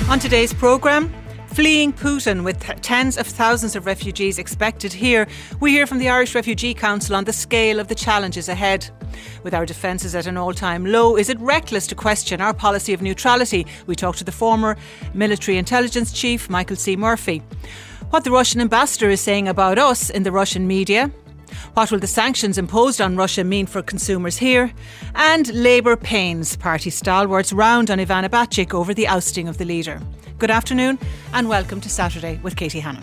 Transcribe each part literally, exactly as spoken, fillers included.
On today's programme, fleeing Putin with th- tens of thousands of refugees expected here, we hear from the Irish Refugee Council on the scale of the challenges ahead. With our defences at an all-time low, is it reckless to question our policy of neutrality? We talk to the former military intelligence chief, Michael C. Murphy. What the Russian ambassador is saying about us in the Russian media. What will the sanctions imposed on Russia mean for consumers here? And Labour pains party stalwarts round on Ivana Bacik over the ousting of the leader. Good afternoon and welcome to Saturday with Katie Hannon.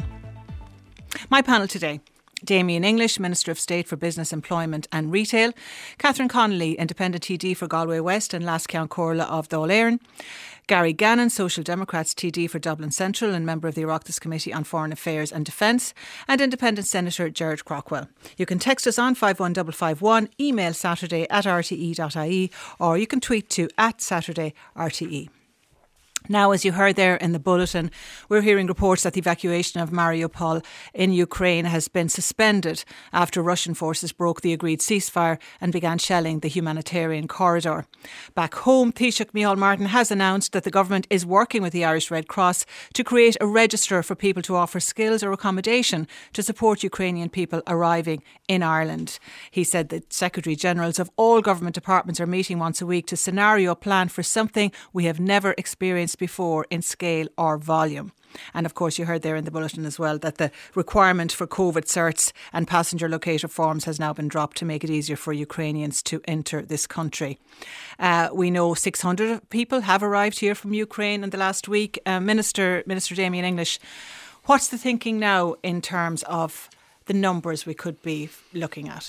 My panel today: Damien English, Minister of State for Business, Employment and Retail; Catherine Connolly, Independent T D for Galway West and Lasceann Comhairle of Dáil Éireann; Gary Gannon, Social Democrats T D for Dublin Central and member of the Oireachtas Committee on Foreign Affairs and Defence; and Independent Senator Gerard Craughwell. You can text us on five one five five one, email saturday at r t e dot i e, or you can tweet to at Saturday R T E. Now, as you heard there in the bulletin, we're hearing reports that the evacuation of Mariupol in Ukraine has been suspended after Russian forces broke the agreed ceasefire and began shelling the humanitarian corridor. Back home, Taoiseach Micheál Martin has announced that the government is working with the Irish Red Cross to create a register for people to offer skills or accommodation to support Ukrainian people arriving in Ireland. He said that Secretary-Generals of all government departments are meeting once a week to scenario plan for something we have never experienced before in scale or volume. And of course, you heard there in the bulletin as well that the requirement for COVID certs and passenger locator forms has now been dropped to make it easier for Ukrainians to enter this country. Uh, we know six hundred people have arrived here from Ukraine in the last week. Uh, Minister Minister Damien English, what's the thinking now in terms of the numbers we could be looking at?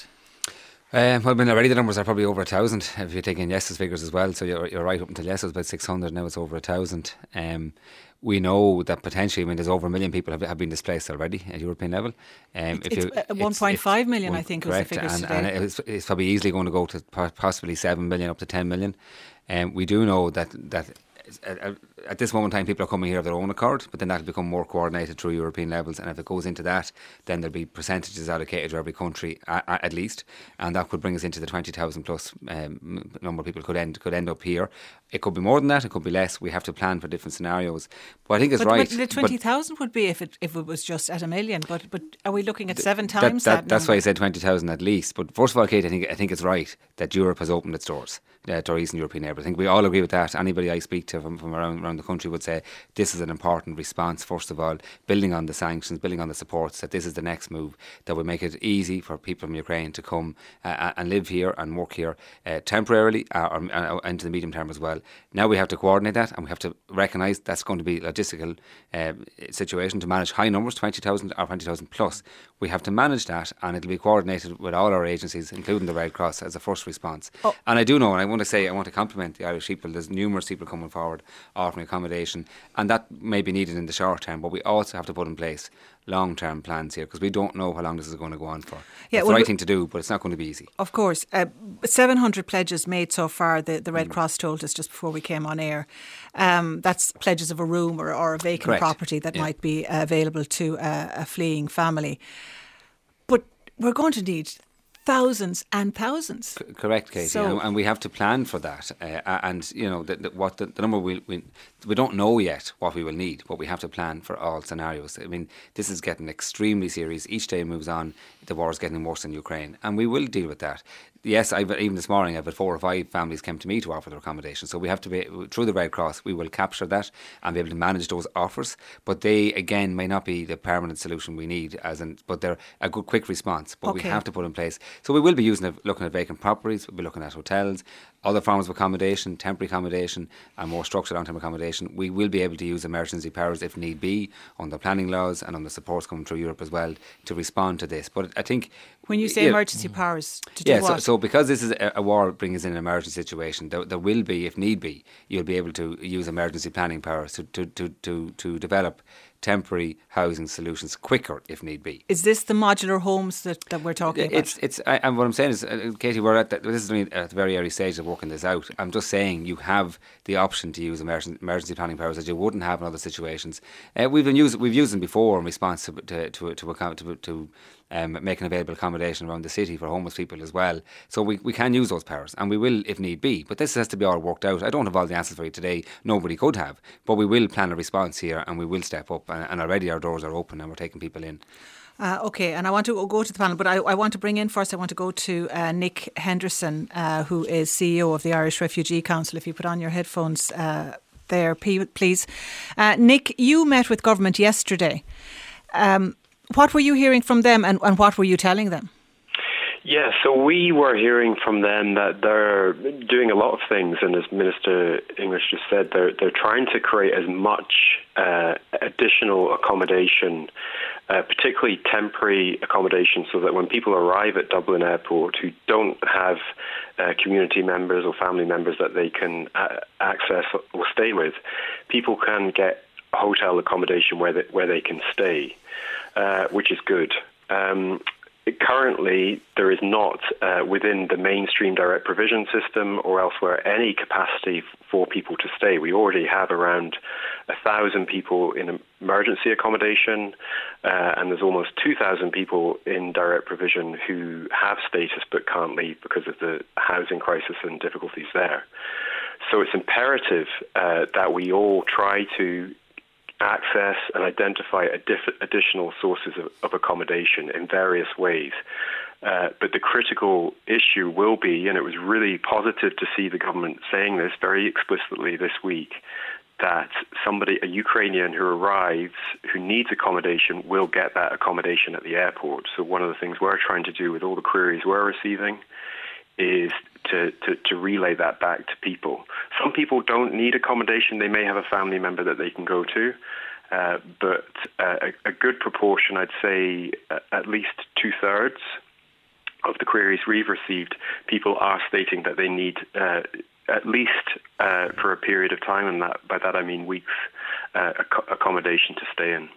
Um, well, I mean, already the numbers are probably over a thousand if you take in yesterday's figures as well. So you're, you're right, up until yesterday it was about six hundred, now it's over a thousand. Um, we know that potentially, I mean, there's over a million people have, have been displaced already at European level. Um, it's if you, one point five million, one, I think, correct, was the figures and, today. and it's, it's probably easily going to go to possibly seven million, up to ten million. Um, we do know that that. At, at this moment in time, people are coming here of their own accord, but then that'll become more coordinated through European levels, and if it goes into that, then there'll be percentages allocated to every country at, at least, and that could bring us into the twenty thousand plus um, number of people could end could end up here. It could be more than that, it could be less. We have to plan for different scenarios, but I think it's but, right. But the twenty thousand would be if it if it was just at a million, but but are we looking at seven that, times that, that? That's number? why I said twenty thousand at least. But first of all, Kate, I think I think it's right that Europe has opened its doors uh, to our Eastern European neighbours. I think we all agree with that. Anybody I speak to from, from around around the country would say this is an important response, first of all, building on the sanctions, building on the supports, that this is the next move that will make it easy for people from Ukraine to come uh, and live here and work here uh, temporarily uh, or uh, into the medium term as well. Now we have to coordinate that, and we have to recognise that's going to be a logistical uh, situation to manage high numbers, twenty thousand or twenty thousand plus. We have to manage that, and it'll be coordinated with all our agencies, including the Red Cross, as a first response. Oh. And I do know, and I want to say, I want to compliment the Irish people. There's numerous people coming forward offering accommodation, and that may be needed in the short term, but we also have to put in place long-term plans here, because we don't know how long this is going to go on for. Yeah, it's well, the right thing to do, but it's not going to be easy. Of course. Uh, seven hundred pledges made so far, the, the Red mm. Cross told us just before we came on air. Um, that's pledges of a room or, or a vacant Correct. property that yeah. might be uh, available to uh, a fleeing family. But we're going to need thousands and thousands. C- correct, Katie, so, and, and we have to plan for that. Uh, and you know, the, the, what the, the number we, we we don't know yet what we will need, but we have to plan for all scenarios. I mean, this is getting extremely serious. Each day moves on, the war is getting worse in Ukraine, and we will deal with that. Yes, I've, even this morning I've had four or five families came to me to offer their accommodation. So we have to be, through the Red Cross, we will capture that and be able to manage those offers. But they, again, may not be the permanent solution we need, as in, but they're a good quick response. But okay. we have to put in place. So we will be using it, looking at vacant properties, we'll be looking at hotels, other forms of accommodation, temporary accommodation and more structured long-term accommodation. We will be able to use emergency powers if need be on the planning laws and on the supports coming through Europe as well to respond to this. But I think... When you say yeah, emergency powers, to do yeah, what? So, so because this is a, a war brings in an emergency situation, there, there will be, if need be, you'll be able to use emergency planning powers to, to, to, to, to develop temporary housing solutions quicker if need be. Is this the modular homes that, that we're talking about? It's it's I, and what I'm saying is, uh, Katie, we're at the, this is only at the very early stage of working this out. I'm just saying you have the option to use emergency, emergency planning powers that you wouldn't have in other situations. Uh, we've been used we've used them before in response to to to to, account, to, to um, making available accommodation around the city for homeless people as well. So we, we can use those powers, and we will if need be. But this has to be all worked out. I don't have all the answers for you today. Nobody could have. But we will plan a response here, and we will step up. And, and already our doors are open and we're taking people in. Uh, okay, and I want to go to the panel, but I, I want to bring in first, I want to go to uh, Nick Henderson, uh, who is C E O of the Irish Refugee Council. If you put on your headphones uh, there, please. Uh, Nick, you met with government yesterday. Um, what were you hearing from them, and, and what were you telling them? Yeah, so we were hearing from them that they're doing a lot of things, and as Minister English just said, they're they're trying to create as much uh, additional accommodation, uh, particularly temporary accommodation, so that when people arrive at Dublin Airport who don't have uh, community members or family members that they can uh, access or stay with, people can get hotel accommodation where they, where they can stay, uh, which is good. Um, Currently, there is not uh, within the mainstream direct provision system or elsewhere any capacity for people to stay. We already have around a thousand people in emergency accommodation, uh, and there's almost two thousand people in direct provision who have status but can't leave because of the housing crisis and difficulties there. So it's imperative uh, that we all try to access and identify diff- additional sources of, of accommodation in various ways. Uh, but the critical issue will be, and it was really positive to see the government saying this very explicitly this week, that somebody, a Ukrainian who arrives, who needs accommodation, will get that accommodation at the airport. So one of the things we're trying to do with all the queries we're receiving is to, to, to relay that back to people. Some people don't need accommodation. They may have a family member that they can go to. Uh, but uh, a, a good proportion, I'd say uh, at least two-thirds of the queries we've received, people are stating that they need uh, at least uh, for a period of time, and that, by that I mean weeks, uh, ac- accommodation to stay in.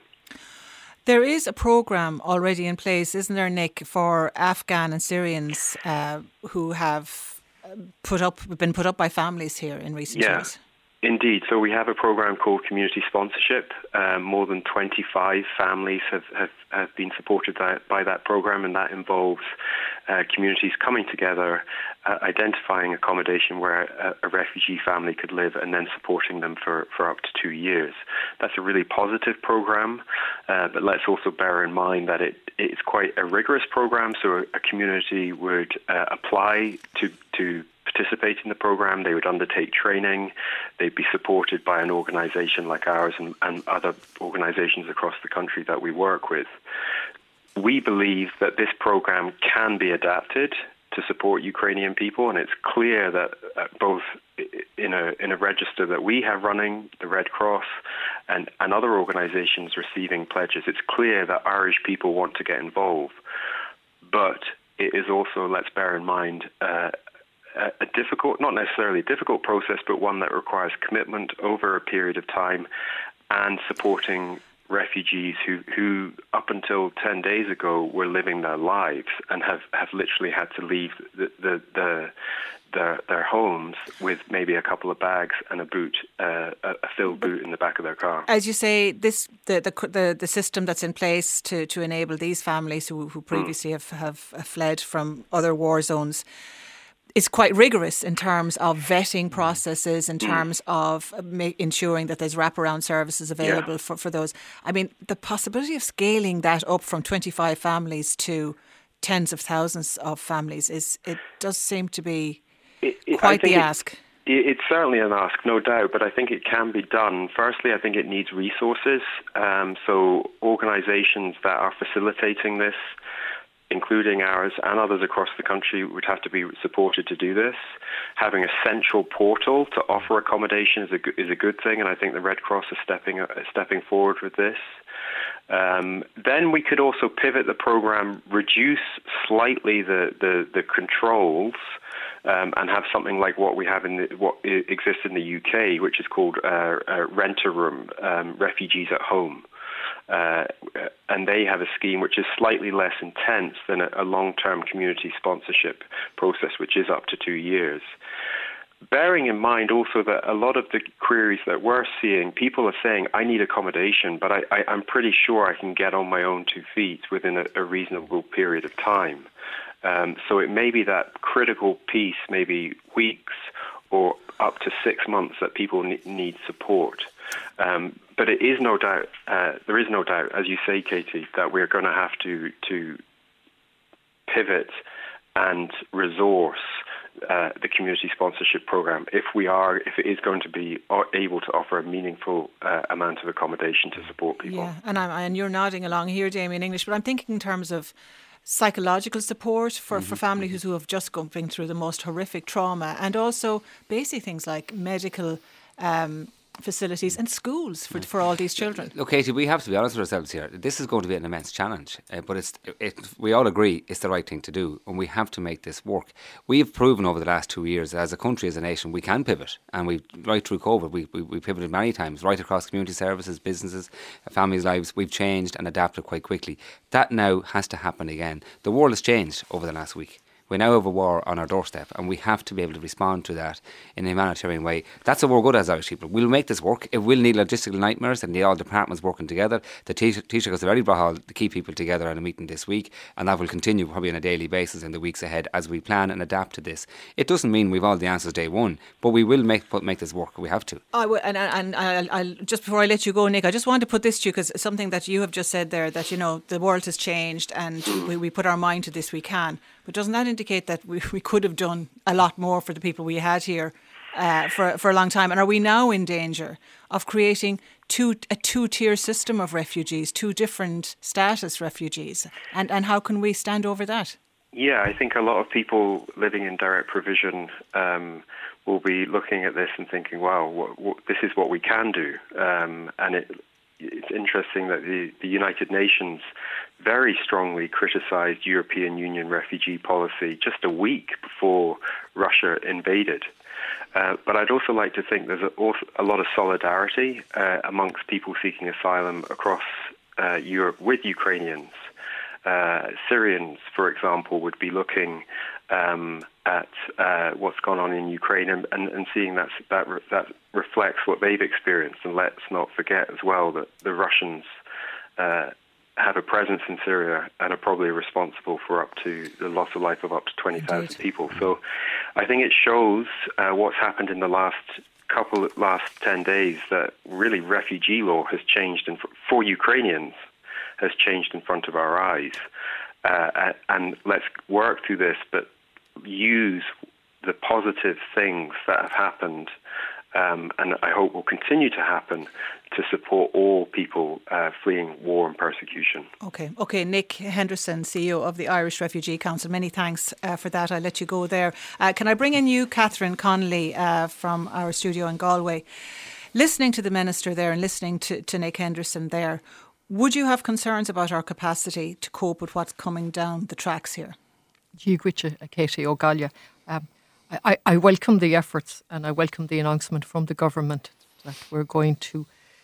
There is a programme already in place, isn't there, Nick, for Afghan and Syrians uh, who have put up been put up by families here in recent yeah, years? Indeed. So we have a programme called Community Sponsorship. Um, more than twenty-five families have, have, have been supported by, by that programme, and that involves uh, communities coming together, uh, identifying accommodation where a, a refugee family could live, and then supporting them for, for up to two years. That's a really positive programme, uh, but let's also bear in mind that it it's quite a rigorous programme, so a, a community would uh, apply to to participate in the programme. They would undertake training. They'd be supported by an organisation like ours and, and other organisations across the country that we work with. We believe that this programme can be adapted to support Ukrainian people, and it's clear that uh, both in a in a register that we have running, the Red Cross, and, and other organisations receiving pledges, it's clear that Irish people want to get involved. But it is also, let's bear in mind, uh, a difficult, not necessarily a difficult process, but one that requires commitment over a period of time, and supporting refugees who, who up until ten days ago were living their lives and have, have literally had to leave the, the, the their their homes with maybe a couple of bags and a boot, uh, a, a filled boot in the back of their car. As you say, this the the the, the system that's in place to, to enable these families who, who previously mm. have, have fled from other war zones is quite rigorous in terms of vetting processes, in terms mm. of ma- ensuring that there's wraparound services available yeah. for, for those. I mean, the possibility of scaling that up from twenty-five families to tens of thousands of families is it does seem to be it, it, quite the it, ask. It, it's certainly an ask, no doubt, but I think it can be done. Firstly, I think it needs resources. Um, so organisations that are facilitating this, including ours and others across the country, would have to be supported to do this. Having a central portal to offer accommodation is a, is a good thing, and I think the Red Cross is stepping, uh, stepping forward with this. Um, then we could also pivot the programme, reduce slightly the, the, the controls, um, and have something like what we have in the, what exists in the U K, which is called uh, uh, Rent-A-Room, um, Refugees at Home. Uh, and they have a scheme which is slightly less intense than a, a long-term community sponsorship process, which is up to two years. bearing in mind also that a lot of the queries that we're seeing, people are saying, I need accommodation, but I, I, I'm pretty sure I can get on my own two feet within a, a reasonable period of time. Um, so it may be that critical piece, maybe weeks or up to six months that people ne- need support. Um, but it is no doubt, uh, there is no doubt, as you say, Katie, that we're going to have to to pivot and resource uh, the community sponsorship program if we are, if it is going to be able to offer a meaningful uh, amount of accommodation to support people. Yeah, and I'm, and you're nodding along here, Damien English, but I'm thinking in terms of psychological support for, mm-hmm. for families who have just gone through the most horrific trauma, and also basic things like medical um, facilities and schools for, for all these children. Look, Katie, we have to be honest with ourselves here. This is going to be an immense challenge, uh, but it's it, we all agree it's the right thing to do, and we have to make this work. We've proven over the last two years, as a country, as a nation, we can pivot, and we right through COVID, we, we, we pivoted many times, right across community services, businesses, families' lives. We've changed and adapted quite quickly. That now has to happen again. The world has changed over the last week. We now have a war on our doorstep, and we have to be able to respond to that in a humanitarian way. That's what we're good at as Irish people. We'll make this work. It will need logistical nightmares and need all departments working together. The Taoiseach has already brought all the key people together at a meeting this week, and that will continue probably on a daily basis in the weeks ahead as we plan and adapt to this. It doesn't mean we've all the answers day one, but we will make make this work. We have to. I will, and and I'll, I'll, just before I let you go, Nick, I just want to put this to you, because something that you have just said there, that, you know, the world has changed and we, we put our mind to this, we can. But doesn't that indicate that we, we could have done a lot more for the people we had here uh, for for a long time? And are we now in danger of creating two a two-tier system of refugees, two different status refugees? And, and how can we stand over that? Yeah, I think a lot of people living in direct provision um, will be looking at this and thinking, wow, what, what, this is what we can do. Um, and it, it's interesting that the, the United Nations very strongly criticised European Union refugee policy just a week before Russia invaded. Uh, but I'd also like to think there's a, a lot of solidarity uh, amongst people seeking asylum across uh, Europe with Ukrainians. Uh, Syrians, for example, would be looking um, at uh, what's gone on in Ukraine and, and, and seeing that, that that reflects what they've experienced. And let's not forget as well that the Russians uh, have a presence in Syria and are probably responsible for up to the loss of life of up to twenty thousand people. So I think it shows uh, what's happened in the last couple, last ten days, that really refugee law has changed in, for Ukrainians, has changed in front of our eyes. Uh, and let's work through this, but use the positive things that have happened, um, and I hope will continue to happen, to support all people uh, fleeing war and persecution. Okay, okay. Nick Henderson, C E O of the Irish Refugee Council, many thanks uh, for that. I'll let you go there. Uh, can I bring in you, Catherine Connolly, uh, from our studio in Galway? Listening to the Minister there and listening to, to Nick Henderson there, would you have concerns about our capacity to cope with what's coming down the tracks here? Gígwiche, Katie O'Gallia. Um, I, I welcome the efforts, and I welcome the announcement from the government that we're going to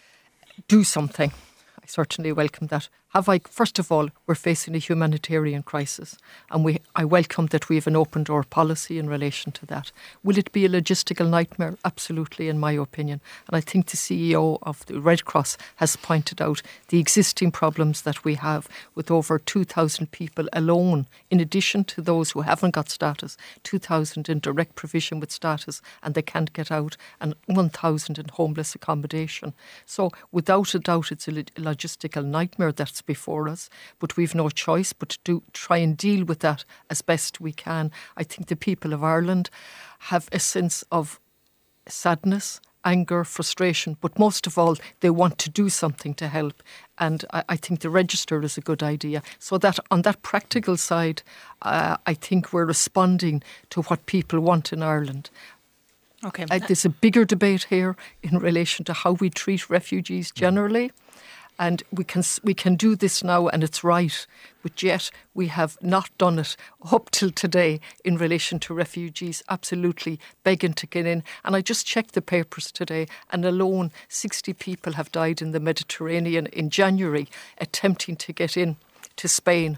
do something. I certainly welcome that. Have I, first of all, we're facing a humanitarian crisis, and we I welcome that we have an open door policy in relation to that. Will it be a logistical nightmare? Absolutely, in my opinion. And I think the C E O of the Red Cross has pointed out the existing problems that we have with over two thousand people alone, in addition to those who haven't got status, two thousand in direct provision with status and they can't get out, and one thousand in homeless accommodation. So without a doubt, it's a logistical nightmare that's before us, but we've no choice but to do, try and deal with that as best we can. I think the people of Ireland have a sense of sadness, anger, frustration, but most of all, they want to do something to help. And I, I think the register is a good idea. So that on that practical side, uh, I think we're responding to what people want in Ireland. Okay. Uh, there's a bigger debate here in relation to how we treat refugees generally. And we can we can do this now, and it's right. But yet we have not done it up till today in relation to refugees, absolutely begging to get in. And I just checked the papers today, and alone sixty people have died in the Mediterranean in January attempting to get in to Spain.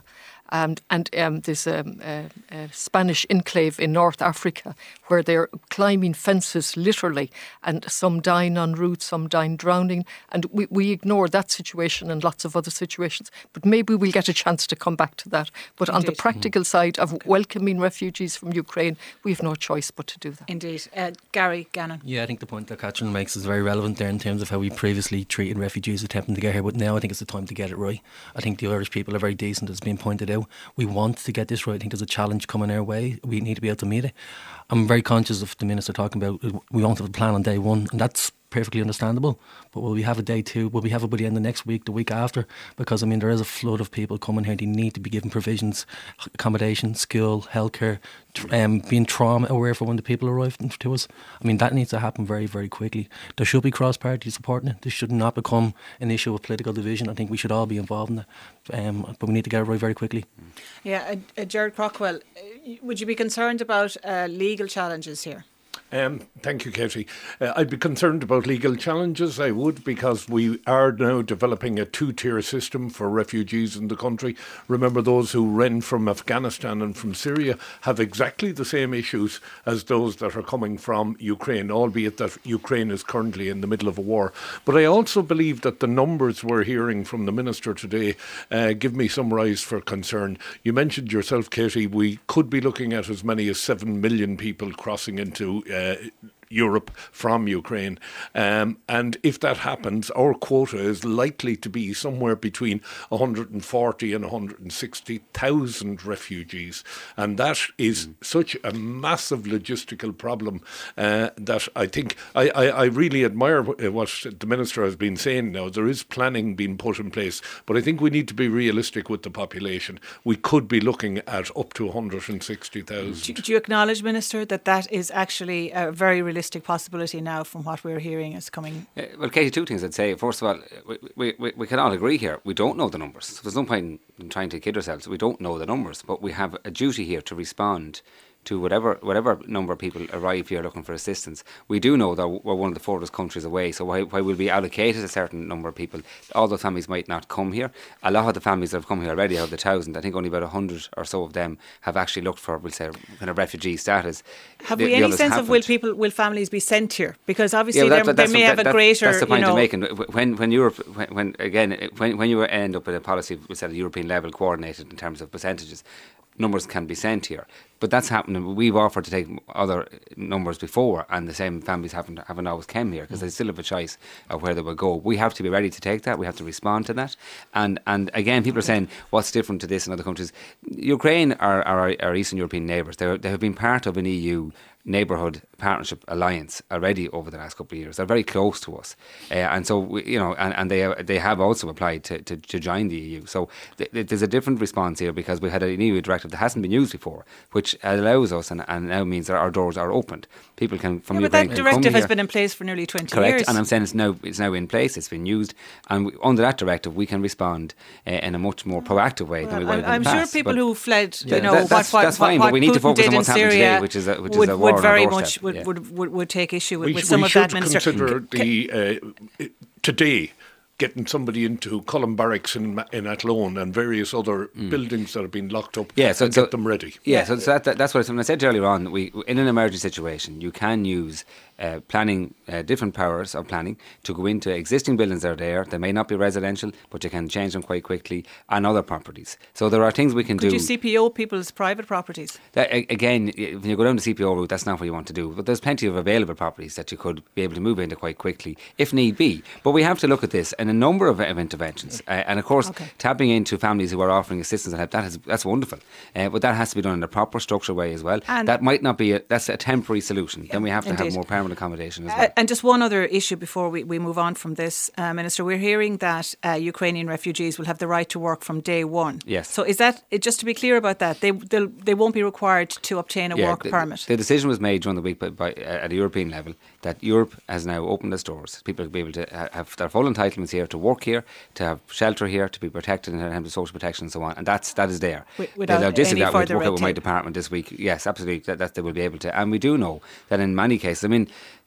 And, and um, there's a, a, a Spanish enclave in North Africa where they're climbing fences literally, and some dying en route, some dying drowning. And we, we ignore that situation and lots of other situations. But maybe we'll get a chance to come back to that. But Indeed. On the practical mm-hmm. side of okay. welcoming refugees from Ukraine, we have no choice but to do that. Indeed. Uh, Gary Gannon. Yeah, I think the point that Catherine makes is very relevant there in terms of how we previously treated refugees attempting to get here. But now I think it's the time to get it right. I think the Irish people are very decent, as being pointed out. We want to get this right. I think there's a challenge coming our way. We need to be able to meet it. I'm very conscious of the Minister talking about we won't have a plan on day one, and that's perfectly understandable. But will we have a day two? Will we have it by the end of next week, the week after? Because, I mean, there is a flood of people coming here. They need to be given provisions, accommodation, school, healthcare, um, being trauma aware for when the people arrive to us. I mean, that needs to happen very, very quickly. There should be cross-party support in it. This should not become an issue of political division. I think we should all be involved in it. Um, but we need to get it right very quickly. Yeah, uh, uh, Gerard Craughwell, uh, would you be concerned about uh, legal challenges here? Um, thank you, Katie. Uh, I'd be concerned about legal challenges. I would, because we are now developing a two-tier system for refugees in the country. Remember, those who ran from Afghanistan and from Syria have exactly the same issues as those that are coming from Ukraine, albeit that Ukraine is currently in the middle of a war. But I also believe that the numbers we're hearing from the Minister today uh, give me some rise for concern. You mentioned yourself, Katie, we could be looking at as many as seven million people crossing into uh, Uh, Europe from Ukraine. Um, and if that happens, our quota is likely to be somewhere between one hundred forty and one hundred sixty thousand refugees. And that is mm. such a massive logistical problem uh, that I think I, I, I really admire what the Minister has been saying now. There is planning being put in place, but I think we need to be realistic with the population. We could be looking at up to one hundred sixty thousand. Do, do you acknowledge, Minister, that that is actually a very realistic possibility now from what we're hearing is coming? Uh, well, Katie, two things I'd say. First of all, we, we, we can all agree here, we don't know the numbers. So there's no point in trying to kid ourselves. We don't know the numbers, but we have a duty here to respond to whatever whatever number of people arrive here looking for assistance. We do know that we're one of the furthest countries away, so while, while we'll be allocated a certain number of people, all those families might not come here. A lot of the families that have come here already, out of the thousand, I think only about a hundred or so of them have actually looked for, we'll say, kind of refugee status. Have the, we the any sense haven't. of will people, will families be sent here? Because obviously yeah, well, that, they may that, have that, a greater, that's the point you know, I'm making. When when Europe, when, when again, when when you end up in a policy, we said, at a European level, coordinated in terms of percentages, numbers can be sent here. But that's happening. We've offered to take other numbers before, and the same families haven't haven't always come here because they still have a choice of where they will go. We have to be ready to take that. We have to respond to that. And and again, people are saying, what's different to this in other countries? Ukraine are, are our, our Eastern European neighbours. They they have been part of an E U neighbourhood partnership alliance already over the last couple of years. They're very close to us, uh, and so we, you know, and, and they they have also applied to, to, to join the E U. So th- th- there's a different response here because we had an E U directive that hasn't been used before, which allows us and, and now means that our doors are opened. People can from yeah, Ukraine but that can directive come has here. been in place for nearly twenty Correct, years. and I'm saying it's now it's now in place. It's been used, and we, under that directive, we can respond uh, in a much more proactive way well, than we would have in I'm the sure past. people but who fled, yeah, you know, that, that's, what, that's what, fine, what but we need Putin to focus did on what's in happening Syria today, which is a, which would, is a war would very on our much doorstep. would, yeah. would, would, would take issue with, we, with some we of should that, Minister. consider the uh, today. Getting somebody into Cullen Barracks in in Athlone and various other mm. buildings that have been locked up, yeah, so, and so get them ready. Yeah, yeah. so, so that, that, that's what I, when I said earlier on. We, in an emergency situation, you can use uh, planning, uh, different powers of planning to go into existing buildings that are there. They may not be residential, but you can change them quite quickly, and other properties. So there are things we can Could do. you C P O people's private properties? That, again, when you go down the C P O route, that's not what you want to do. But there's plenty of available properties that you could be able to move into quite quickly, if need be. But we have to look at this in a number of, of interventions. Uh, and of course, okay. tapping into families who are offering assistance and help, that is, that's wonderful. Uh, but that has to be done in a proper, structured way as well. And that might not be, a, that's a temporary solution. Then we have to indeed. have more permanent accommodation as well. Uh, and just one other issue before we, we move on from this, uh, Minister, we're hearing that uh, Ukrainian refugees will have the right to work from day one. Yes. So is that, just to be clear about that, they they won't be required to obtain a yeah, work the, permit? The decision was made during the week by, by, uh, at a European level that Europe has now opened its doors. People will be able to ha- have their full entitlements here, to work here, to have shelter here, to be protected in terms of social protection and so on. And that's, that is there. Without the logistics any that further we'll work red out with my tape. department this week. Yes, absolutely, that, that they will be able to. And we do know that in many cases, I mean,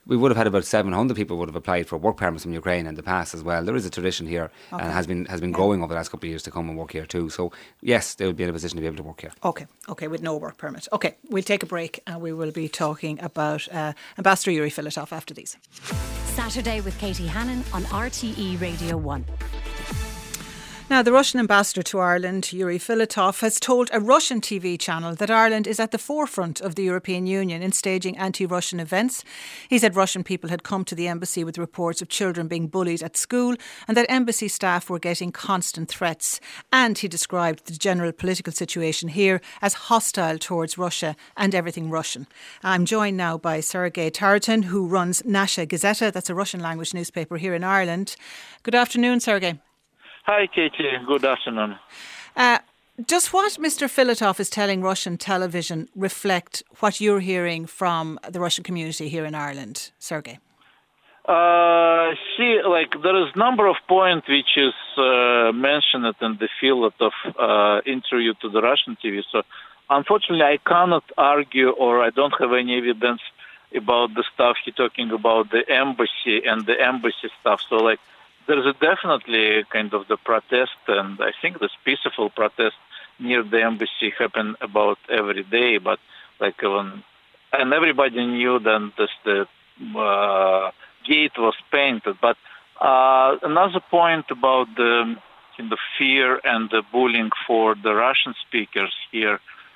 We would have had about seven hundred people would have applied for work permits from Ukraine in the past as well. There is a tradition here okay. and has been has been yeah. growing over the last couple of years to come and work here too. So yes, they would be in a position to be able to work here. Okay, okay, with no work permit. Okay, we'll take a break and we will be talking about uh, Ambassador Yuri Filatov after these. Saturday with Katie Hannon on R T E Radio one. Now, the Russian ambassador to Ireland, Yuri Filatov, has told a Russian T V channel that Ireland is at the forefront of the European Union in staging anti-Russian events. He said Russian people had come to the embassy with reports of children being bullied at school and that embassy staff were getting constant threats. And he described the general political situation here as hostile towards Russia and everything Russian. I'm joined now by Sergei Taratan, who runs Nasha Gazeta. That's a Russian language newspaper here in Ireland. Good afternoon, Sergei. Hi, Katie. Good afternoon. Uh, does what Mister Filatov is telling Russian television reflect what you're hearing from the Russian community here in Ireland, Sergei? Uh, see, like there is a number of points which is uh, mentioned in the field of uh, interview to the Russian T V. So, unfortunately, I cannot argue or I don't have any evidence about the stuff he's talking about the embassy and the embassy stuff. So, like. There's a definitely kind of the protest, and I think this peaceful protest near the embassy happen about every day. But like when, and everybody knew then this the uh, gate was painted. But uh, another point about the kind of fear and the bullying for the Russian speakers here.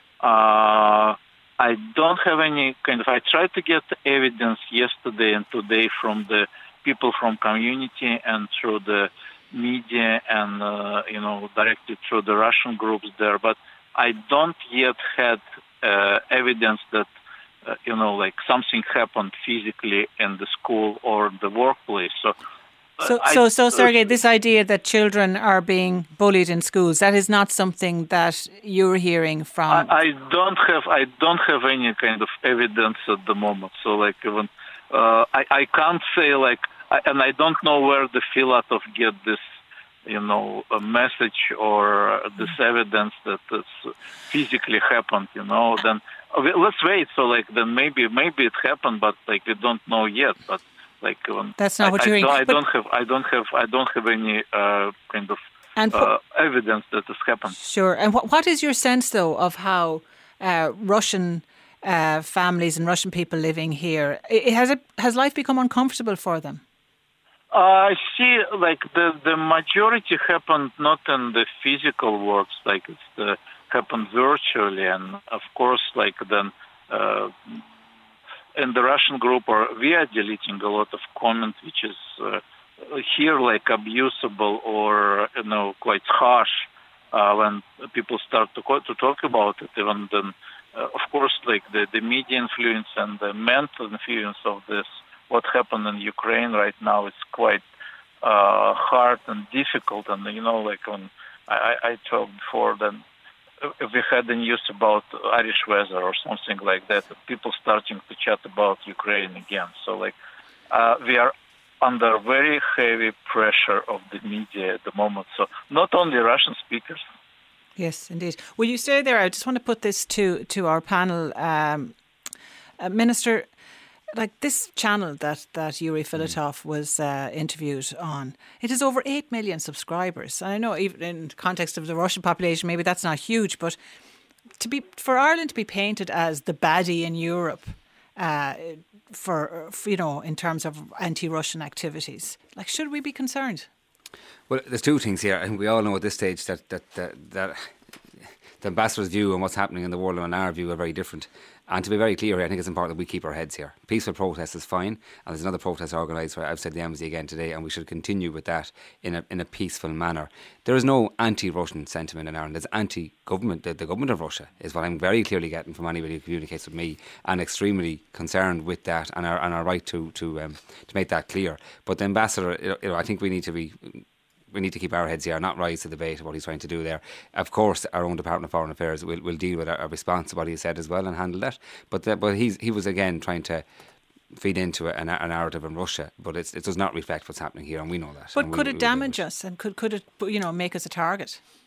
Uh, I don't have any kind of. I tried to get evidence yesterday and today from the people from community and through the media and, uh, you know, directly through the Russian groups there. But I don't yet had uh, evidence that, uh, you know, like something happened physically in the school or the workplace. So, so, I, so, so Sergei, uh, this idea that children are being bullied in schools, that is not something that you're hearing from... I, I don't have I don't have any kind of evidence at the moment. So, like, even uh, I, I can't say, like, I, and I don't know where the Filatov get this, you know, a message or this evidence that it's physically happened, you know. Then let's wait. So, like, then maybe maybe it happened, but like we don't know yet. But like, um, that's not I, what you're I, hearing. I don't have I don't have I don't have any uh, kind of and uh, evidence that has happened. Sure. And what what is your sense though of how uh, Russian uh, families and Russian people living here, it, has it has life become uncomfortable for them? I uh, see, like, the, the majority happened not in the physical works, like, it's the, happened virtually, and, of course, like, then, uh, in the Russian group, or we are deleting a lot of comment, which is uh, here, like, abusable or, you know, quite harsh, uh, when people start to, to talk about it, even then, uh, of course, like, the, the media influence and the mental influence of this, what happened in Ukraine right now is quite uh, hard and difficult. And, you know, like when I, I told before that if we had the news about Irish weather or something like that, people starting to chat about Ukraine again. So, like, uh, we are under very heavy pressure of the media at the moment. So not only Russian speakers. Yes, indeed. Will you stay there? I just want to put this to, to our panel. Um, uh, Minister, like this channel that, that Yuri Filatov was uh, interviewed on, it has over eight million subscribers. And I know even in context of the Russian population, maybe that's not huge, but to be for Ireland to be painted as the baddie in Europe uh, for, for, you know, in terms of anti-Russian activities, like, should we be concerned? Well, there's two things here. I think we all know at this stage that, that, that, that the ambassador's view and what's happening in the world and our view are very different. And to be very clear, I think it's important that we keep our heads here. Peaceful protest is fine, and there's another protest organised where I've said the embassy again today, and we should continue with that in a in a peaceful manner. There is no anti-Russian sentiment in Ireland. There's anti-government. The, the government of Russia is what I'm very clearly getting from anybody who communicates with me, and extremely concerned with that and our and our right to to um, to make that clear. But the ambassador, you know, I think we need to be. We need to keep our heads here, not rise to the debate of what he's trying to do there. Of course, our own Department of Foreign Affairs will, will deal with our, our response to what he said as well and handle that. But the, but he's, he was again trying to feed into a, a narrative in Russia, but it's, it does not reflect what's happening here, and we know that. But and could we, it damage us, and could could it, you know, make us a target?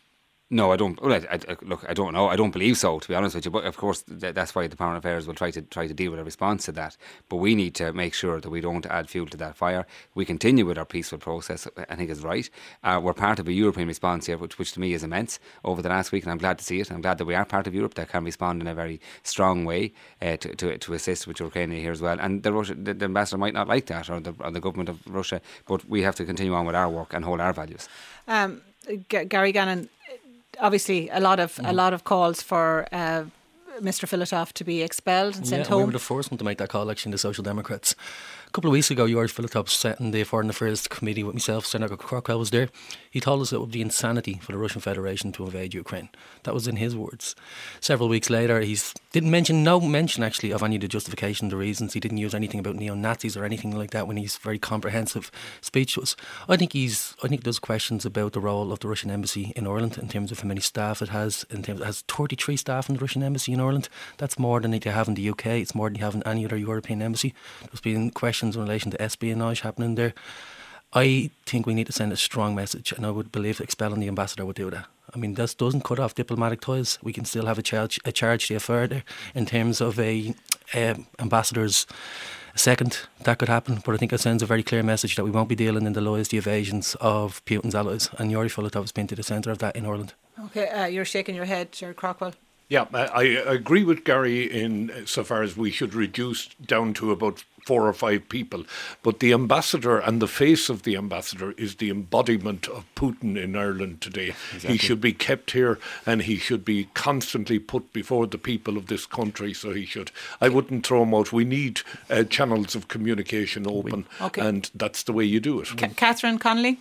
No, I don't. Well, I, I, look, I don't know. I don't believe so, to be honest with you. But of course, th- that's why the Department of Affairs will try to try to deal with a response to that. But we need to make sure that we don't add fuel to that fire. We continue with our peaceful process. I think is right. Uh, we're part of a European response here, which, which to me is immense over the last week, and I'm glad to see it. I'm glad that we are part of Europe that can respond in a very strong way uh, to, to to assist with Ukraine here as well. And the, Russia, the, the ambassador might not like that, or the, or the government of Russia, but we have to continue on with our work and hold our values. Um, G- Gary Gannon. Obviously, a lot of mm. a lot of calls for uh, Mister Filatov to be expelled and sent yeah, home. We were the first one to make that call, actually, the Social Democrats. A couple of weeks ago, Joris Filatov sat in the Foreign Affairs Committee with myself. Senator Crockwell was there. He told us it would be insanity for the Russian Federation to invade Ukraine. That was in his words. Several weeks later, he didn't mention, no mention actually of any of the justification, the reasons. He didn't use anything about neo-Nazis or anything like that when his very comprehensive speech was. I think he's. I think there's questions about the role of the Russian embassy in Ireland in terms of how many staff it has. In terms, it has thirty-three staff in the Russian embassy in Ireland. That's more than they have in the U K. It's more than you have in any other European embassy. There's been questions in relation to espionage happening there. I think we need to send a strong message, and I would believe that expelling the ambassador would do that. I mean, this doesn't cut off diplomatic ties. We can still have a charge, a charge to affair there in terms of a um, ambassador's second. That could happen, but I think it sends a very clear message that we won't be dealing in the loyalty evasions of Putin's allies, and Yuri Filatov has been to the centre of that in Ireland. Okay, uh, you're shaking your head, Gerard Crockwell. Yeah, I agree with Gary in so far as we should reduce down to about four or five people. But the ambassador and the face of the ambassador is the embodiment of Putin in Ireland today. Exactly. He should be kept here, and he should be constantly put before the people of this country. So he should. I wouldn't throw him out. We need uh, channels of communication open, okay. and that's the way you do it. C- Catherine Connolly?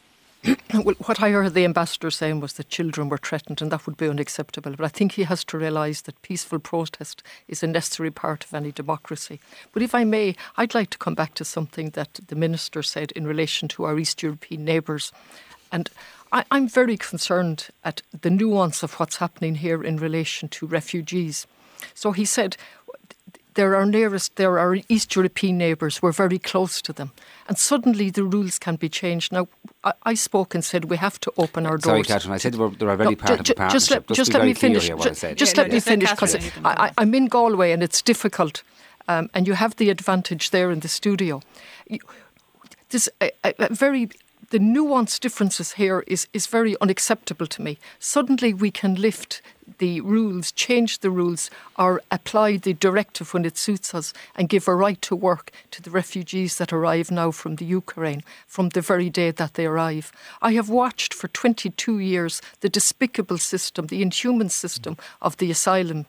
Well, what I heard the ambassador saying was that children were threatened, and that would be unacceptable. But I think he has to realise that peaceful protest is a necessary part of any democracy. But if I may, I'd like to come back to something that the Minister said in relation to our East European neighbours. And I, I'm very concerned at the nuance of what's happening here in relation to refugees. So he said, they're our nearest, they're our East European neighbours, we're very close to them. And suddenly the rules can be changed. Now, I, I spoke and said we have to open our Sorry, doors. Sorry, Catherine, I said we're, they're a very no, part ju- of the partnership. Just let, just just let me finish. Here, just just just yeah, let no, me just finish, let because I, I, I'm in Galway and it's difficult. Um, and you have the advantage there in the studio. You, there's a, a, a very... The nuanced differences here is, is very unacceptable to me. Suddenly we can lift the rules, change the rules, or apply the directive when it suits us and give a right to work to the refugees that arrive now from the Ukraine, from the very day that they arrive. I have watched for twenty-two years the despicable system, the inhuman system of the asylum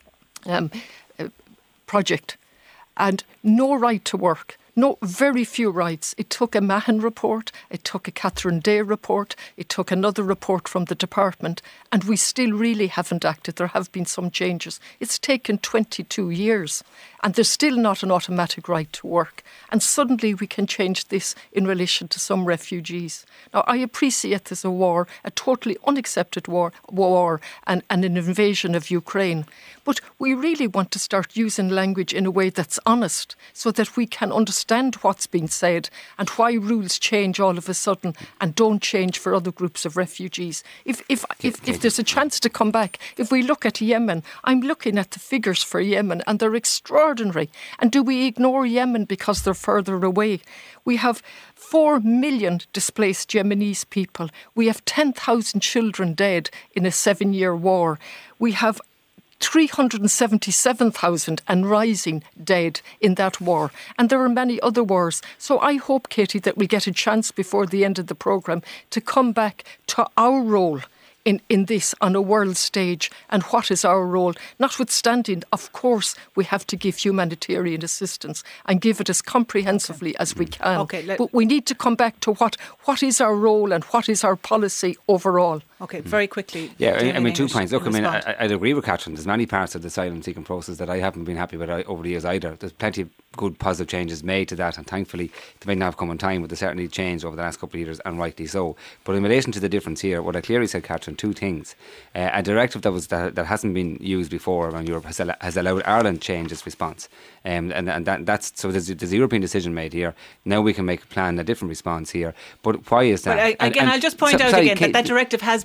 um, uh, project, and no right to work. No, very few rights. It took a Mahon report, it took a Catherine Day report, it took another report from the department, and we still really haven't acted. There have been some changes. It's taken twenty-two years, and there's still not an automatic right to work. And suddenly we can change this in relation to some refugees. Now, I appreciate there's a war, a totally unaccepted war, war and, and an invasion of Ukraine. But we really want to start using language in a way that's honest, so that we can understand what's being said and why rules change all of a sudden and don't change for other groups of refugees. If if if, if there's a chance to come back, if we look at Yemen, I'm looking at the figures for Yemen and they're extraordinary. And do we ignore Yemen because they're further away? We have four million displaced Yemenis people. We have ten thousand children dead in a seven-year war. We have three hundred seventy-seven thousand and rising dead in that war. And there are many other wars. So I hope, Katie, that we get a chance before the end of the programme to come back to our role in, in this on a world stage, and what is our role. Notwithstanding, of course, we have to give humanitarian assistance and give it as comprehensively okay. as we can. Okay, let- but we need to come back to what, what is our role and what is our policy overall. Okay, very quickly. Yeah, I, I mean, two points. Look, I mean, I, I'd agree with Catherine. There's many parts of the asylum-seeking process that I haven't been happy with over the years either. There's plenty of good positive changes made to that, and thankfully they may not have come on time, but they certainly changed over the last couple of years, and rightly so. But in relation to the difference here, what I clearly said, Catherine, two things. Uh, a directive that was that, that hasn't been used before around Europe has, al- has allowed Ireland to change its response. Um, and and that, that's so there's, there's a European decision made here. Now we can make a plan, a different response here. But why is that? But I, again, and, and I'll just point so, out sorry, again Kate, that that directive has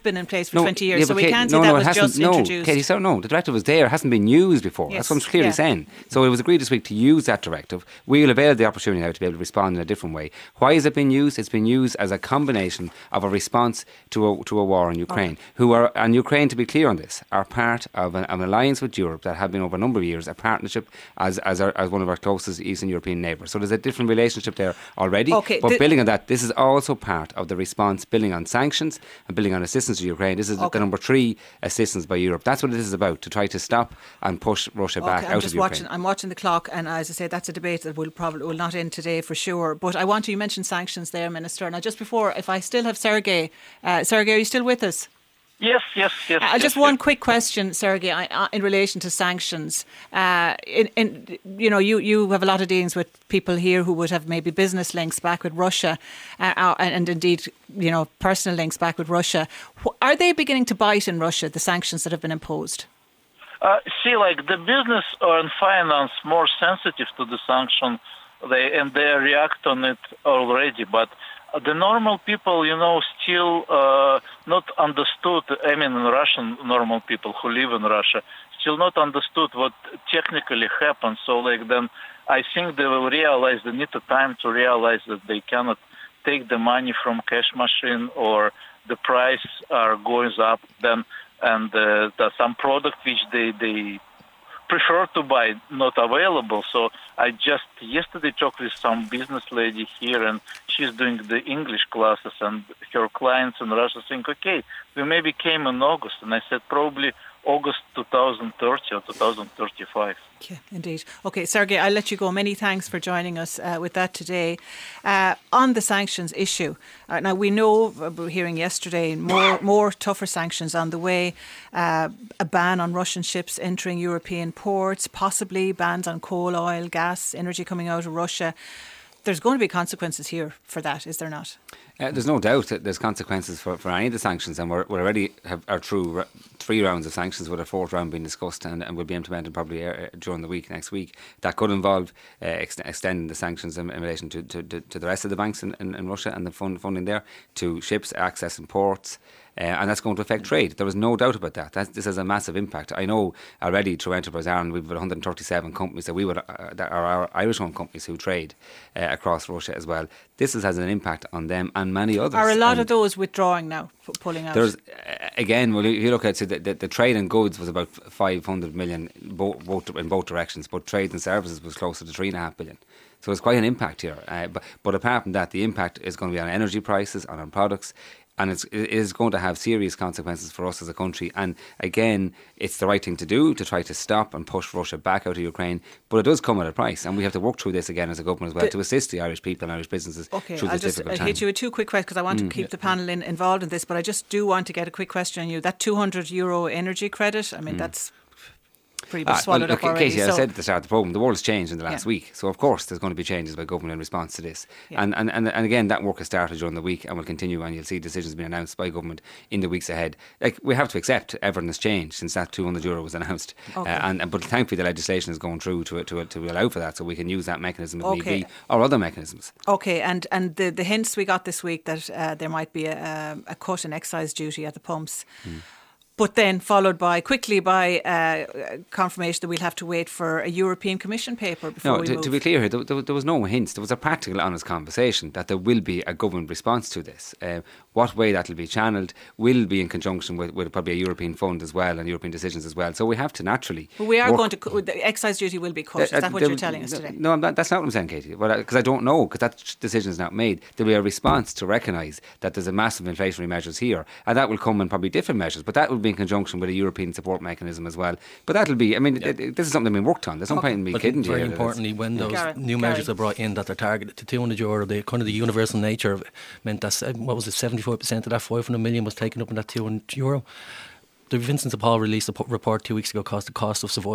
been in place for no, twenty years, yeah, so we Kate, can't no, say that no, it was hasn't, just no, introduced. Katie, so no, the directive was there, it hasn't been used before. Yes, That's what I'm clearly yeah. saying. So it was agreed this week to use that directive. We'll avail the opportunity now to be able to respond in a different way. Why is it being used? It's been used as a combination of a response to a, to a war in Ukraine. Okay. Who are, and Ukraine, to be clear on this, are part of an, an alliance with Europe that have been over a number of years, a partnership as as, our, as one of our closest Eastern European neighbours. So there's a different relationship there already. Okay, but the, building on that, this is also part of the response, building on sanctions and building on assistance to Ukraine. This is okay. the number three assistance by Europe. That's what this is about, to try to stop and push Russia okay, back I'm out just of Ukraine. Watching, I'm watching the clock, and as I say, that's a debate that will probably will not end today for sure. But I want to, you mentioned sanctions there, Minister. Now, just before, if I still have Sergei, uh, Sergei, are you still with us? Yes, yes, yes. Uh, yes just yes. one quick question, Sergei, uh, in relation to sanctions. Uh, in, in, you know, you, you have a lot of dealings with people here who would have maybe business links back with Russia, uh, uh, and, and indeed, you know, personal links back with Russia. Are they beginning to bite in Russia, the sanctions that have been imposed? Uh, see, like the business and finance more sensitive to the sanction, they and they react on it already, but the normal people, you know, still uh, not understood. I mean, Russian normal people who live in Russia still not understood what technically happened. So, like, then I think they will realize they need the time to realize that they cannot take the money from cash machine, or the price are going up. Then and uh, there's some product which they they prefer to buy not available. So I just yesterday talked with some business lady here, and she's doing the English classes, and her clients in Russia think, okay, we maybe came in August, and I said probably August twenty thirty or twenty thirty-five. Yeah, indeed. Okay, Sergei, I'll let you go. Many thanks for joining us uh, with that today. Uh, on the sanctions issue, uh, now we know, uh, we were hearing yesterday, more more tougher sanctions on the way, uh, a ban on Russian ships entering European ports, possibly bans on coal, oil, gas, energy coming out of Russia. There's going to be consequences here for that, is there not? Uh, there's no doubt that there's consequences for, for any of the sanctions, and we're, we're already have, are through r- three rounds of sanctions, with a fourth round being discussed and, and will be implemented probably uh, during the week, next week. That could involve uh, ex- extending the sanctions in, in relation to, to, to, to the rest of the banks in, in, in Russia and the fund, funding there, to ships, access and ports. Uh, and that's going to affect trade. There was no doubt about that. That's, this has a massive impact. I know already through Enterprise Ireland we've got one hundred thirty-seven companies that we would, uh, that are our Irish-owned companies who trade uh, across Russia as well. This is, has an impact on them and many others. Are a lot and of those withdrawing now, p- pulling out? There's uh, again, well, if you look at so the, the, the trade in goods was about five hundred million both, both in both directions, but trade and services was closer to three and a half billion. So it's quite an impact here. Uh, but but apart from that, the impact is going to be on energy prices, on our products. And it's, it is going to have serious consequences for us as a country. And again, it's the right thing to do to try to stop and push Russia back out of Ukraine. But it does come at a price. And we have to work through this again as a government as well, but to assist the Irish people and Irish businesses okay, through I'll this just, difficult I'll time. hit you with two quick questions because I want Mm. to keep the panel in, involved in this. But I just do want to get a quick question on you. That two hundred euro energy credit, I mean, mm. that's pretty much ah, swallowed well, up already. Katie, so. I said at the start of the programme, the world's changed in the last yeah. week. So, of course, there's going to be changes by government in response to this. Yeah. And, and, and, and again, that work has started during the week and will continue, and you'll see decisions being announced by government in the weeks ahead. Like, we have to accept everything has changed since that two hundred euro was announced. Okay. Uh, and, and But thankfully, the legislation is going through to, to, to allow for that, so we can use that mechanism if okay. need be, or other mechanisms. Okay, and, and the, the hints we got this week that uh, there might be a, a cut in excise duty at the pumps. Mm. But then followed by, quickly by uh, confirmation that we'll have to wait for a European Commission paper before no, we to, move. to be clear here, there, there, there was no hints. There was a practical, honest conversation that there will be a government response to this. Uh, what way that will be channelled will be in conjunction with, with probably a European fund as well and European decisions as well. So we have to naturally But we are work. going to, the excise duty will be cut. Uh, Is that what there, you're telling us today? No, not, that's not what I'm saying, Katie. Because I don't know, because that decision is not made. There will be a response to recognise that there's a massive inflationary measures here. And that will come in probably different measures. But that will be in conjunction with a European European support mechanism as well. But that'll be, I mean, yeah. it, it, this is something being worked on. There's no okay. point in me but kidding you. Very importantly, when those Gareth, new Gareth. measures are brought in that they're targeted to two hundred euro, the kind of the universal nature of it meant that, what was it, seventy-four percent of that five hundred million was taken up in that two hundred euro. The Vincent de Paul released a report two weeks ago called The Cost of Survival.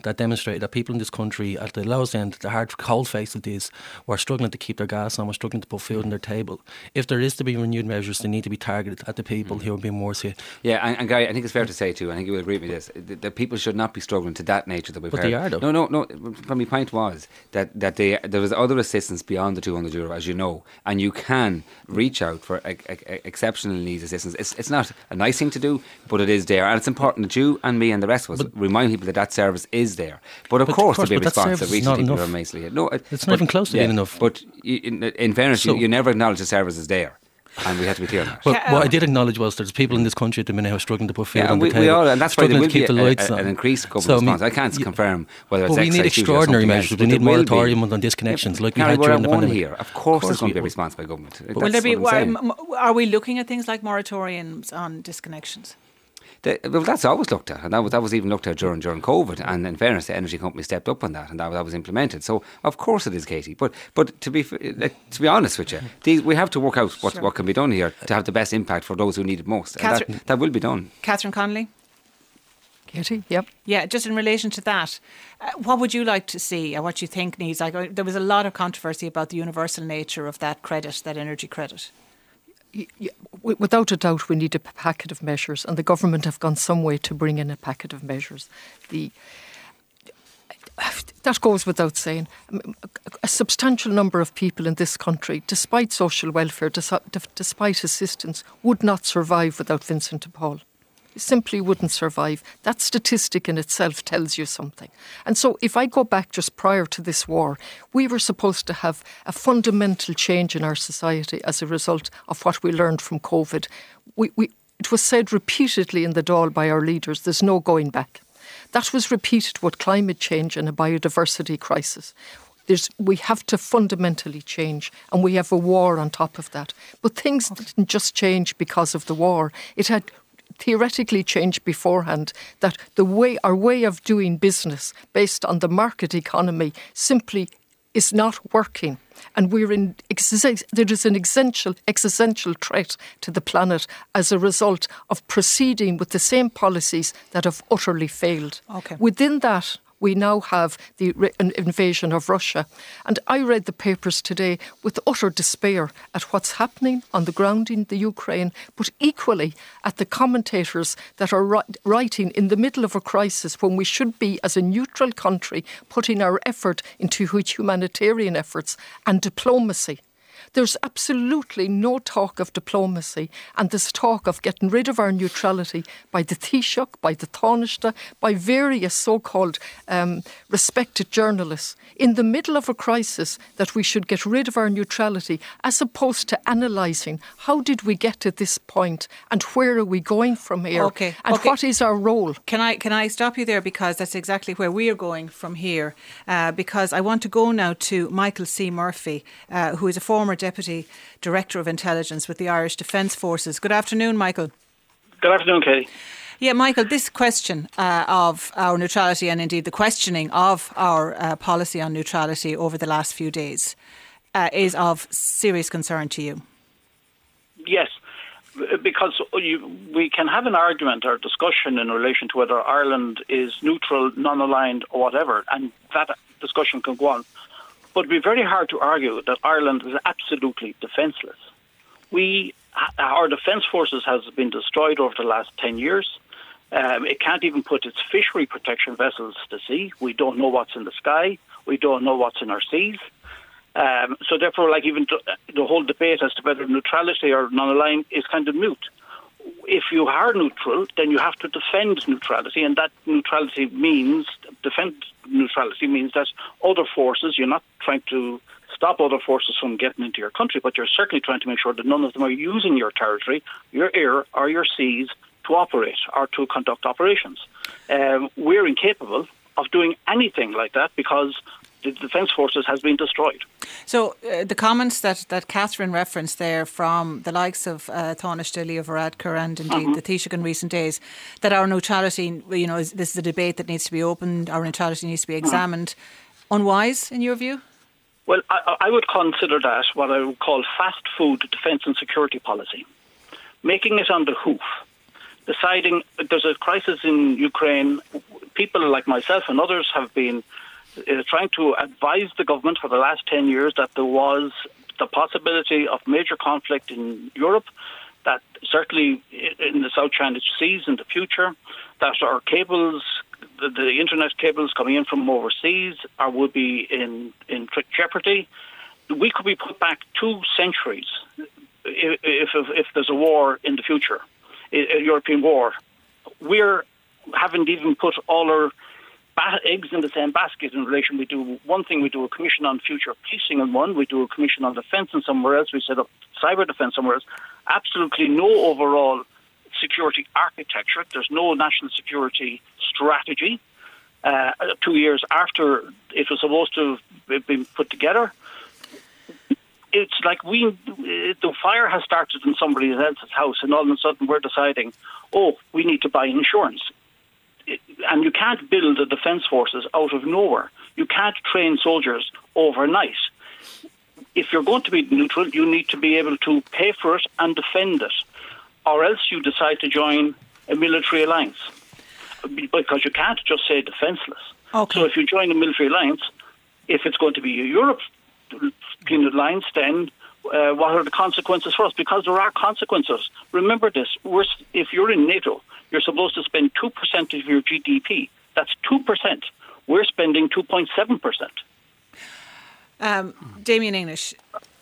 that demonstrated that people in this country at the lowest end, the hard, cold face of this, were struggling to keep their gas on, were struggling to put food on their table. If there is to be renewed measures, they need to be targeted at the people mm. who are being worse hit. Yeah, and, and Gary, I think it's fair to say too, I think you will agree with me this, that, that people should not be struggling to that nature that we've but heard. They are, though. No, no, no. But my point was that, that they, there was other assistance beyond the two hundred euro, as you know, and you can reach out for a, a, a exceptional needs assistance. It's, it's not a nice thing to do, but it is there, and it's important that you and me and the rest of us but, remind people that that service is there. But of but course, of course to be a response that reaches people enough. who are immensely hit. No, it, it's but, not even close to yeah, being enough. But in, in fairness, so, you, you never acknowledge the service is there. And we have to be clear on that. Well, what I did acknowledge was there's people in this country at the minute who are struggling to put food yeah, on we, the table. We all, and that's why there will to keep be the a, lights a, on. an increased government so, response. I can't yeah, confirm whether it's but we need extraordinary measures. We need moratorium on disconnections, yeah, like we had during the pandemic. Here. Of course, there's going to be a response by government. Will there be? Are we looking at things like moratoriums on disconnections? The, well, that's always looked at, and that was, that was even looked at during during COVID. And in fairness, the energy company stepped up on that, and that, that was implemented. So, of course, it is, Katie. But but to be like, to be honest with you, these, we have to work out what, sure. what can be done here to have the best impact for those who need it most. Catherine, and that, that will be done. Catherine Connolly. Katie, yep. Yeah, just in relation to that, uh, what would you like to see, or what you think needs? Like, uh, there was a lot of controversy about the universal nature of that credit, that energy credit. Without a doubt, we need a packet of measures, and the government have gone some way to bring in a packet of measures. The that goes without saying. A substantial number of people in this country, despite social welfare, despite assistance, would not survive without Vincent de Paul. Simply wouldn't survive. That statistic in itself tells you something. And so if I go back just prior to this war, we were supposed to have a fundamental change in our society as a result of what we learned from COVID. We, we, it was said repeatedly in the Dáil by our leaders, there's no going back. That was repeated with climate change and a biodiversity crisis. There's, we have to fundamentally change, and we have a war on top of that. But things didn't just change because of the war. It had theoretically changed beforehand, that the way our way of doing business based on the market economy simply is not working, and we're in there is an existential existential threat to the planet as a result of proceeding with the same policies that have utterly failed. Okay. Within that, we now have the invasion of Russia. And I read the papers today with utter despair at what's happening on the ground in the Ukraine, but equally at the commentators that are writing in the middle of a crisis when we should be, as a neutral country, putting our effort into humanitarian efforts and diplomacy. There's absolutely no talk of diplomacy, and there's talk of getting rid of our neutrality by the Taoiseach, by the Taoiseach, by various so-called um, respected journalists in the middle of a crisis, that we should get rid of our neutrality, as opposed to analysing how did we get to this point and where are we going from here, okay. and okay. what is our role. Can I can I stop you there, because that's exactly where we are going from here, uh, because I want to go now to Michael C. Murphy, uh, who is a former Deputy Director of Intelligence with the Irish Defence Forces. Good afternoon, Michael. Good afternoon, Katie. Yeah, Michael, this question uh, of our neutrality, and indeed the questioning of our uh, policy on neutrality over the last few days, uh, is of serious concern to you. Yes, because you, we can have an argument or discussion in relation to whether Ireland is neutral, non-aligned or whatever, and that discussion can go on. But it would be very hard to argue that Ireland is absolutely defenceless. We, our defence forces has been destroyed over the last ten years. Um, it can't even put its fishery protection vessels to sea. We don't know what's in the sky. We don't know what's in our seas. Um, so therefore, like even the whole debate as to whether neutrality or non-aligned is kind of moot. If you are neutral, then you have to defend neutrality, and that neutrality means, defend neutrality means that other forces, you're not trying to stop other forces from getting into your country, but you're certainly trying to make sure that none of them are using your territory, your air or your seas to operate or to conduct operations. Um, we're incapable of doing anything like that because the Defence Forces has been destroyed. So uh, the comments that, that Catherine referenced there from the likes of uh, Taoiseach Leo Varadkar and indeed mm-hmm. the Taoiseach in recent days, that our neutrality, you know, is, this is a debate that needs to be opened, our neutrality needs to be examined. Mm-hmm. Unwise, in your view? Well, I, I would consider that what I would call fast food defence and security policy. Making it on the hoof. Deciding there's a crisis in Ukraine, people like myself and others have been uh, trying to advise the government for the last ten years that there was the possibility of major conflict in Europe, that certainly in the South China Seas in the future, that our cables, the, the internet cables coming in from overseas are would be in, in jeopardy. We could be put back two centuries if, if, if there's a war in the future, a European war. We're haven't even put all our ba- eggs in the same basket in relation. We do one thing, we do a commission on future policing in one, we do a commission on defence and somewhere else, we set up cyber defence somewhere else. Absolutely no overall security architecture. There's no national security strategy. Uh, two years after it was supposed to have been put together, it's like we the fire has started in somebody else's house, and all of a sudden we're deciding, oh, we need to buy insurance. It, and you can't build the defence forces out of nowhere. You can't train soldiers overnight. If you're going to be neutral, you need to be able to pay for it and defend it, or else you decide to join a military alliance, because you can't just say defenceless. Okay. So if you join a military alliance, if it's going to be a European alliance, then uh, what are the consequences for us? Because there are consequences. Remember this, we're, if you're in NATO, you're supposed to spend two percent of your G D P. That's two percent. We're spending two point seven percent. Um, Damien English,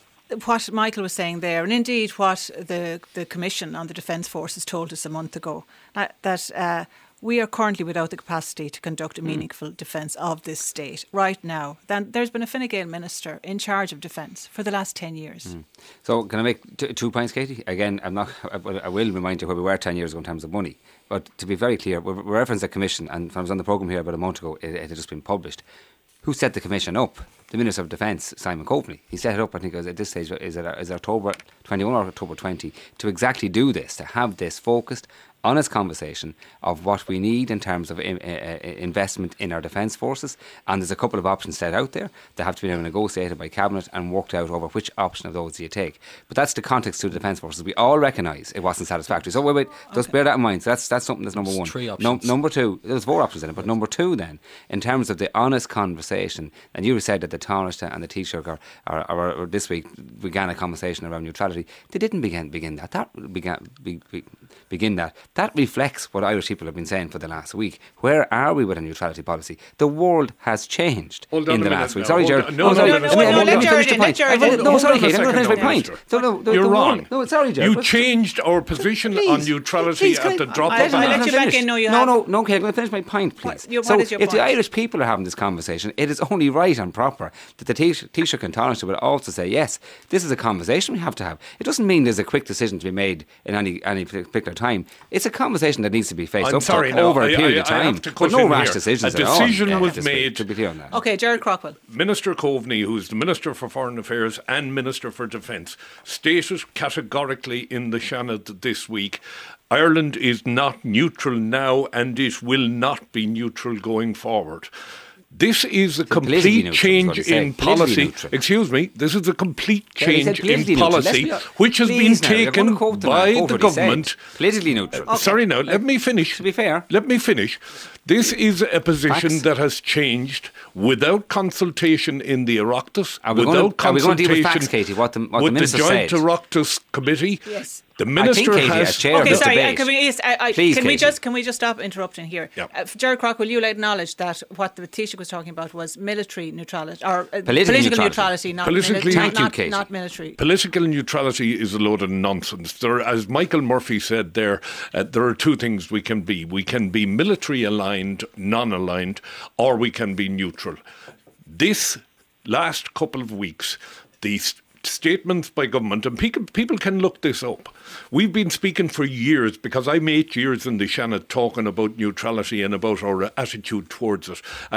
what Michael was saying there, and indeed what the, the Commission on the Defence Forces told us a month ago, uh, that uh, we are currently without the capacity to conduct a meaningful mm. defence of this state right now. Then there's been a Fine Gael minister in charge of defence for the last ten years. Mm. So can I make t- two points, Katie? Again, I'm not. I, I will remind you where we were ten years ago in terms of money. But to be very clear, we referenced the Commission, and when I was on the programme here about a month ago, it, it had just been published. Who set the Commission up? The Minister of Defence, Simon Coveney. He set it up, I think, at this stage, is it, is it October twenty-one or October twenty, to exactly do this, to have this focused, honest conversation of what we need in terms of in, uh, investment in our defence forces. And there's a couple of options set out there that have to be now negotiated by Cabinet and worked out over which option of those do you take. But that's the context to the defence forces. We all recognise it wasn't satisfactory. So wait, wait, okay. Just bear that in mind. So that's that's something that's number There's one. Three options. No, number two, there's four options in it, but number two then, in terms of the honest conversation, and you said that the Taoiseach and the Taoiseach are, are, are, are this week began a conversation around neutrality. They didn't begin begin that. That began be, be, begin that. That reflects what Irish people have been saying for the last week. Where are we with a neutrality policy? The world has changed in the last week. Sorry, Jared. No, no, no, no, let Jared in. Let Jared in. No, sorry, Kate. I'm going to finish my point. You're wrong. No, sorry, Jared. You changed our position on neutrality at the drop of a hat. I'll let you back in. No, you no, no, no, Kate. I'm going to finish my point, please. So, if the Irish people are having this conversation, it is only right and proper that the Taoiseach and Taoiseach will also say, yes, this is a conversation we have to have. It doesn't mean there's a quick decision to be made in any any particular time. It's a conversation that needs to be faced I'm up sorry, to no, over a period I, I, of time. I have to but no rash here. decisions A decision at all. was yeah, made. To be clear on that. Okay, Gerard Crockwell. Minister Coveney, who is the Minister for Foreign Affairs and Minister for Defence, stated categorically in the Seanad this week, Ireland is not neutral now and it will not be neutral going forward. This is a complete neutral, change in policy. Excuse me, this is a complete change yeah, in policy be, which has been now, taken by the government. Politically neutral. Okay. Sorry, now, let me finish. To be fair. Let me finish. This is a position Facts. that has changed without consultation in the Oireachtas, are we without going to, consultation are we going to deal with facts, Katie, what the, what with the, minister the Joint said? Oireachtas Committee. Yes. The Minister I think, Katie, has... as chair okay, of the sorry, debate. can, we, I, I, Please, can we Katie. just can we just stop interrupting here? Yep. Uh, Gerard Crockwell, you'll acknowledge that what the Taoiseach was talking about was military neutrality, or uh, political, political neutrality, neutrality, not, Politically, mili- thank not, you, not, not military. Political neutrality is a load of nonsense. There, as Michael Murphy said there, uh, there are two things we can be. We can be military aligned, non-aligned, or we can be neutral. This last couple of weeks, these statements by government, and people, people can look this up. We've been speaking for years, because I'm eight years in the Seanad talking about neutrality and about our attitude towards it. And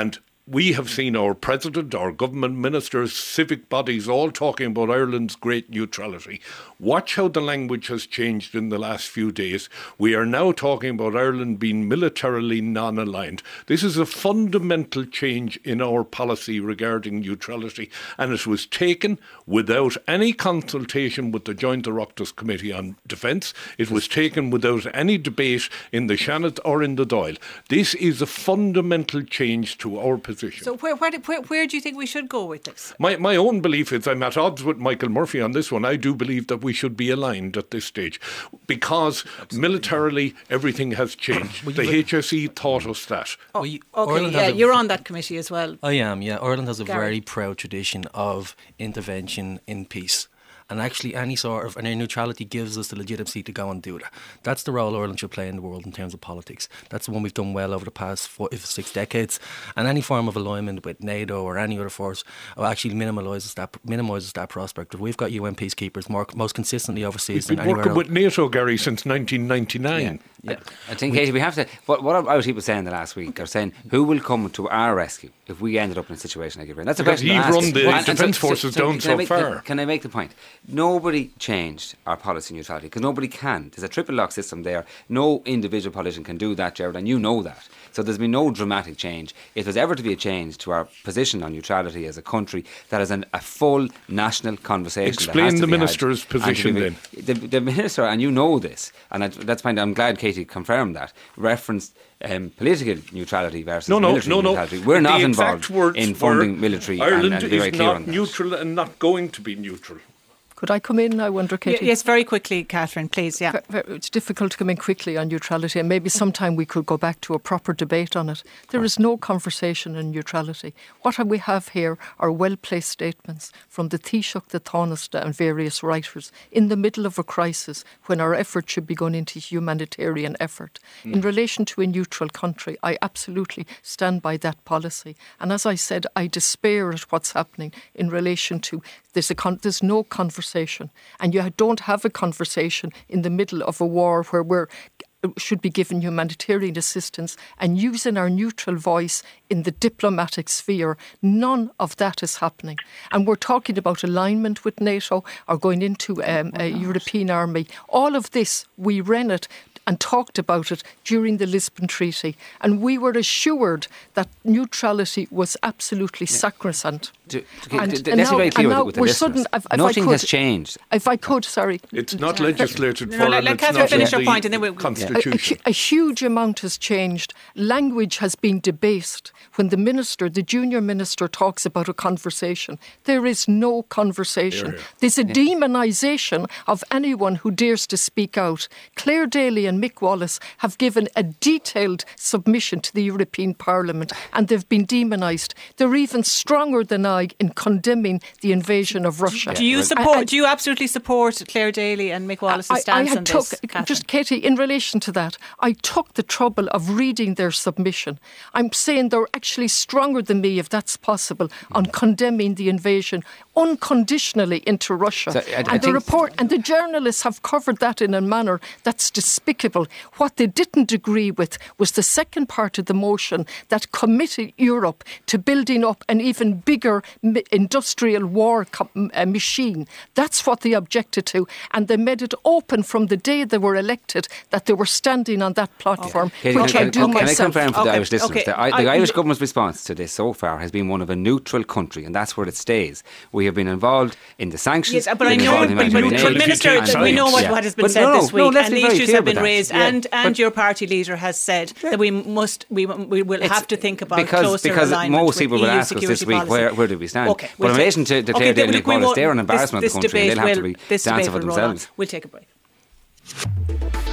we have seen our president, our government ministers, civic bodies all talking about Ireland's great neutrality. Watch how the language has changed in the last few days. We are now talking about Ireland being militarily non-aligned. This is a fundamental change in our policy regarding neutrality, and it was taken without any consultation with the Joint Oireachtas Committee on Defence. It was taken without any debate in the Seanad or in the Dáil. This is a fundamental change to our position. So where, where, where, where do you think we should go with this? My, my own belief is I'm at odds with Michael Murphy on this one. I do believe that we should be aligned at this stage because Absolutely. militarily everything has changed. The H S E taught us that. Oh, okay, Ireland yeah, you're on that committee as well. I am, yeah. Ireland has a Gary. very proud tradition of intervention in peace. And actually any sort of, and our neutrality gives us the legitimacy to go and do that. That's the role Ireland should play in the world in terms of politics. That's the one we've done well over the past four, six decades. And any form of alignment with NATO or any other force actually minimises that, minimises that prospect. We've got U N peacekeepers more, most consistently overseas We've than been anywhere working else. with NATO, Gary, since nineteen ninety-nine. Yeah, yeah. I think, Katie, we have to... What, what our people saying the last week are saying, who will come to our rescue if we ended up in a situation like Ukraine? That's a because question he's run the and, defence and so, forces so, so down so make, far. Can, can I make the point? Nobody changed our policy neutrality because nobody can. There's a triple lock system there. No individual politician can do that, Gerard, and you know that. So there's been no dramatic change. If there's ever to be a change to our position on neutrality as a country, that is an, a full national conversation. Explain that has to the be minister's had. position then. The, the minister, and you know this, and I, that's fine. I'm glad Katie confirmed that, referenced um, political neutrality versus no, no, military no, no. neutrality. We're the not involved in funding were, military. Ireland and, and be very is clear not on that. neutral and not going to be neutral. Could I come in, I wonder, Katie? Yes, very quickly, Catherine, please. Yeah, it's difficult to come in quickly on neutrality, and maybe sometime we could go back to a proper debate on it. There is no conversation on neutrality. What we have here are well-placed statements from the Taoiseach, the Tánaiste and various writers in the middle of a crisis when our effort should be going into humanitarian effort. Mm. In relation to a neutral country, I absolutely stand by that policy. And as I said, I despair at what's happening in relation to There's, a con- there's no conversation, and you don't have a conversation in the middle of a war where we're should be given humanitarian assistance and using our neutral voice in the diplomatic sphere. None of that is happening. And we're talking about alignment with NATO or going into um, a European army. All of this, we ran it and talked about it during the Lisbon Treaty. And we were assured that neutrality was absolutely yeah. sacrosanct. To, to, and, to, and let's now, be very clear with, with the listeners. Sudden, if, if Nothing could, has changed. If I could, sorry. It's not legislated no, for. No, let Catherine finish her point and then we'll... Constitution. A, a, a huge amount has changed. Language has been debased. When the minister, the junior minister, talks about a conversation, there is no conversation. Here, here. There's a yeah. demonisation of anyone who dares to speak out. Claire Daly and Mick Wallace have given a detailed submission to the European Parliament and they've been demonised. They're even stronger than I in condemning the invasion of Russia. Do you support? I, do you absolutely support Claire Daly and Mick Wallace's I, stance I had on took, this? Catherine? Just Katie, in relation to that, I took the trouble of reading their submission. I'm saying they're actually stronger than me, if that's possible, on condemning the invasion unconditionally into Russia. So, I, and I the report and the journalists have covered that in a manner that's despicable. What they didn't agree with was the second part of the motion that committed Europe to building up an even bigger industrial war co- uh, machine. That's what they objected to, and they made it open from the day they were elected that they were standing on that platform, okay. which can, I do can, myself. Can I confirm for okay. the Irish listeners okay. that I, the I, Irish government's response to this so far has been one of a neutral country, and that's where it stays. We have been involved in the sanctions. Yes, but I know, but, but, but Minister, we know what, yeah. what has been but said no, this week, no, and the issues have been raised, yeah. and and your party leader has said yeah. that we must, we we will it's have to think about because, closer because alignment most people with will E U ask us this week policy. where where do we stand. Okay, but we'll in relation to, to Claire okay, Daly and Nick Wallace, they're an embarrassment this, to the country, and they'll have to be this dancing debate for will roll on. themselves. We'll take a break.